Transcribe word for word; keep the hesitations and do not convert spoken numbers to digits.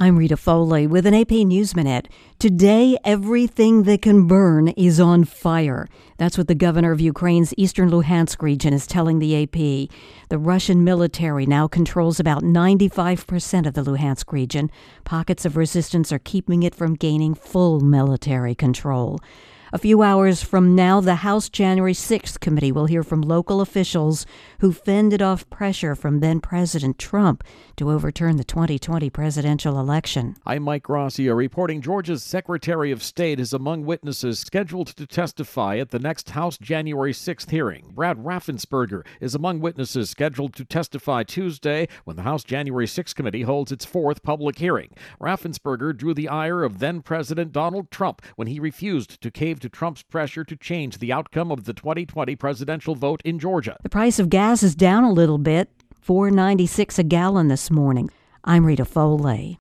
I'm Rita Foley with an A P News Minute. Today, everything that can burn is on fire. That's what the governor of Ukraine's eastern Luhansk region is telling the A P. The Russian military now controls about ninety-five percent of the Luhansk region. Pockets of resistance are keeping it from gaining full military control. A few hours from now, the House January sixth committee will hear from local officials who fended off pressure from then-President Trump to overturn the twenty twenty presidential election. I'm Mike Rossio reporting Georgia's Secretary of State is among witnesses scheduled to testify at the next House January sixth hearing. Brad Raffensperger is among witnesses scheduled to testify Tuesday when the House January sixth committee holds its fourth public hearing. Raffensperger drew the ire of then-President Donald Trump when he refused to cave to Trump's pressure to change the outcome of the twenty twenty presidential vote in Georgia. The price of gas is down a little bit, four ninety-six a gallon this morning. I'm Rita Foley.